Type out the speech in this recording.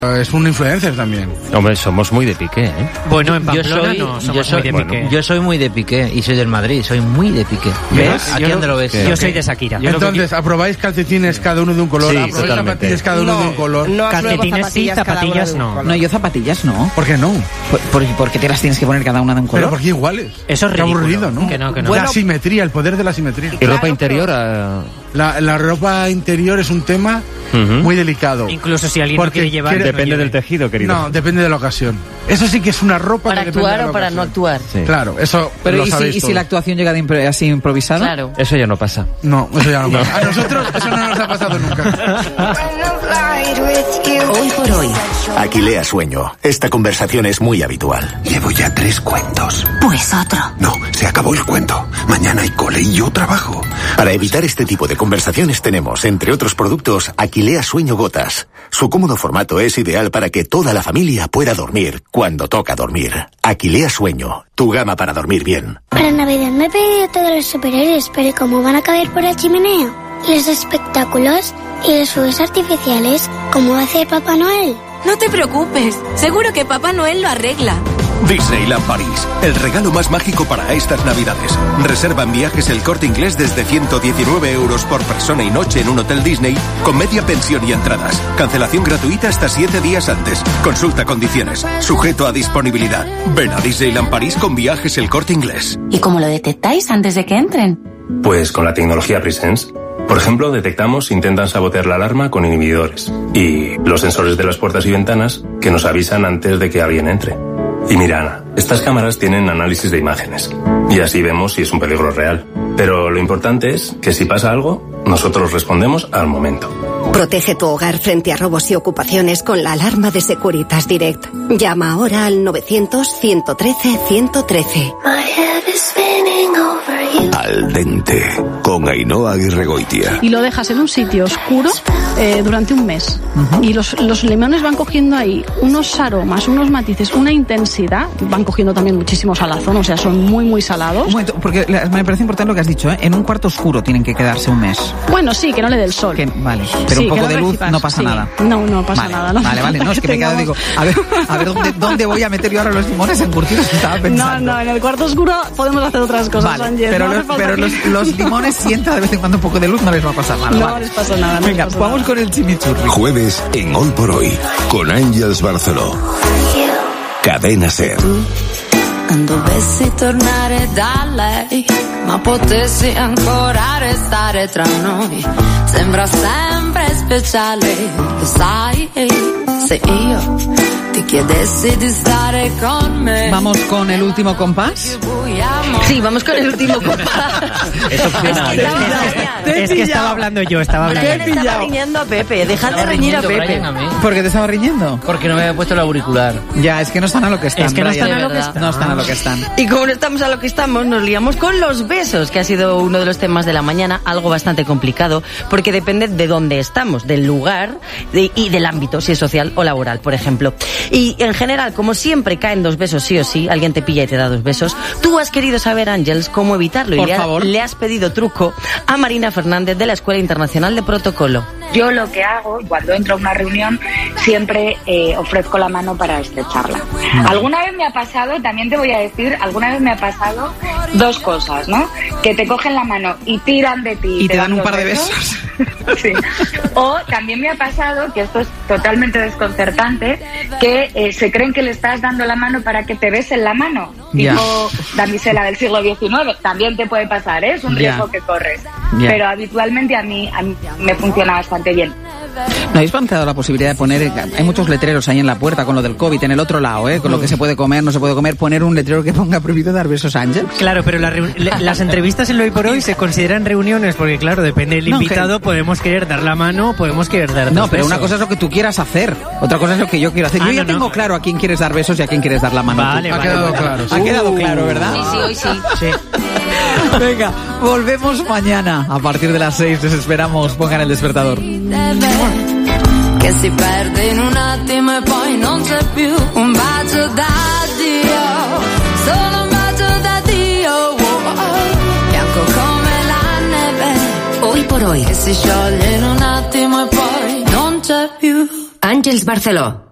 Es un influencer también. Hombre, somos muy de Piqué, ¿eh? Bueno, en Pamplona somos muy de Piqué. Yo soy muy de Piqué y soy del Madrid, soy muy de Piqué. ¿Ves? ¿Aquí dónde lo ves? Yo soy de Shakira. Entonces, ¿aprobáis calcetines cada uno de un color? Sí, ¿Aprobáis totalmente. zapatillas cada uno de un color? No Calcetines sí, zapatillas no. No, yo zapatillas no. ¿Por qué no? ¿Por qué te las tienes que poner cada una de un color? Pero ¿por qué iguales? Eso es Qué ridículo. aburrido, ¿no? Que no. La simetría, el poder de la simetría. ¿Y ropa interior? La ropa interior es un tema muy delicado. Incluso si alguien no quiere llevar... Depende del tejido, querido. No, depende de la ocasión. Eso sí que es una ropa ¿Para que depende de actuar la o para no ocasión. actuar? Sí. Claro, eso Pero lo ¿y sabéis si todos. la actuación llega así improvisada? Claro. Eso ya no pasa. No, eso ya no pasa. A nosotros eso no nos ha pasado nunca. Hoy por hoy. Aquilea Sueño. Esta conversación es muy habitual. Llevo ya 3 cuentos. Pues otro. No, se acabó el cuento. Mañana hay cole y yo trabajo. Para evitar este tipo de conversaciones tenemos, entre otros productos, Aquilea Sueño Gotas. Su cómodo formato es ideal para que toda la familia pueda dormir cuando toca dormir. Aquilea Sueño, tu gama para dormir bien. Para Navidad me he pedido todos los superhéroes, pero ¿cómo van a caber por la chimenea? ¿Y los espectáculos? ¿Y los fuegos artificiales? ¿Cómo va a hacer Papá Noel? No te preocupes, seguro que Papá Noel lo arregla. Disneyland París, el regalo más mágico para estas Navidades. Reserva en Viajes El Corte Inglés desde 119 € por persona y noche en un hotel Disney con media pensión y entradas. Cancelación gratuita hasta 7 días antes. Consulta condiciones. Sujeto a disponibilidad. Ven a Disneyland París con Viajes El Corte Inglés. ¿Y cómo lo detectáis antes de que entren? Pues con la tecnología Presence. Por ejemplo, detectamos si intentan sabotear la alarma con inhibidores y los sensores de las puertas y ventanas que nos avisan antes de que alguien entre. Y mira, Ana, estas cámaras tienen análisis de imágenes y así vemos si es un peligro real. Pero lo importante es que si pasa algo, nosotros respondemos al momento. Protege tu hogar frente a robos y ocupaciones con la alarma de Securitas Direct. Llama ahora al 900-113-113. Al dente, con Ainhoa Aguirregoitia. Y lo dejas en un sitio oscuro durante un mes. Y los limones van cogiendo ahí unos aromas, unos matices, una intensidad. Van cogiendo también muchísimo salazón, o sea, son muy, muy salados. Un momento, porque me parece importante lo que has dicho, ¿eh? En un cuarto oscuro tienen que quedarse un mes. Bueno, sí, que no le dé el sol. Vale, pero sí, un poco de luz recipas, no pasa nada. No pasa nada. No. Vale, no, es que me quedo, digo, a ver ¿dónde voy a meter yo ahora los limones encurtidos? Estaba pensando. No, en el cuarto oscuro podemos hacer otras cosas, vale, Ángel. Pero los limones, si entra de vez en cuando un poco de luz, no les va a pasar nada. No les pasa nada. Venga, vamos con el chimichurri. Jueves en Hoy por Hoy, con Àngels Barceló. Cadena Ser. Dovessi tornare da lei, ma potessi ancora restare tra noi. Sembra sempre speciale, lo sai, se io ti chiedessi di stare con me. ¿Vamos con el último compás? Sí, vamos con el último compás. Es que estaba hablando yo, Brian estaba riñendo a Pepe, dejad de reñir a Pepe. ¿Por qué te estaba riñendo? Porque no me había puesto el auricular. Ya, es que no están a lo que están. Es que no Brian. están a lo que están. No están a lo que están. Y como no estamos a lo que estamos, nos liamos con los besos, que ha sido uno de los temas de la mañana, algo bastante complicado, porque depende de dónde estamos, del lugar y del ámbito, si es social o laboral, por ejemplo. Y en general, como siempre, caen 2 besos sí o sí, alguien te pilla y te da 2 besos. Tú has querido saber, Ángels, cómo evitarlo Por y favor. le has pedido truco a Marina Fernández de la Escuela Internacional de Protocolo. Yo lo que hago, cuando entro a una reunión, siempre ofrezco la mano para estrecharla. Alguna vez me ha pasado, también te voy a decir, alguna vez me ha pasado 2 cosas, ¿no? Que te cogen la mano y tiran de ti. Y te dan un 2 par de besos. Sí. O también me ha pasado, que esto es totalmente desconcertante, que se creen que le estás dando la mano para que te besen la mano. Ya. Tipo damisela del siglo XIX. También te puede pasar, ¿eh? Es un riesgo que corres. Pero habitualmente a mí me funciona bastante bien. ¿No habéis planteado la posibilidad de poner, hay muchos letreros ahí en la puerta con lo del COVID, en el otro lado, con lo que se puede comer, no se puede comer, poner un letrero que ponga prohibido dar besos a Ángels? Claro, pero las entrevistas en lo Hoy por Hoy se consideran reuniones porque, claro, depende del invitado, podemos querer dar la mano, podemos querer dar 2 No, pero besos. una cosa es lo que tú quieras hacer, otra cosa es lo que yo quiero hacer. Yo ya tengo claro a quién quieres dar besos y a quién quieres dar la mano. Vale, Ha quedado claro. Ha quedado claro, ¿verdad? Sí, hoy sí. Venga, volvemos mañana a partir de las 6. Les esperamos. Pongan el despertador. Che si perde in un attimo e poi non c'è più un bacio d'addio, solo un bacio d'addio, bianco come la neve. Hoy por Hoy. Che si scioglie in un attimo e poi non c'è più. Àngels Barceló.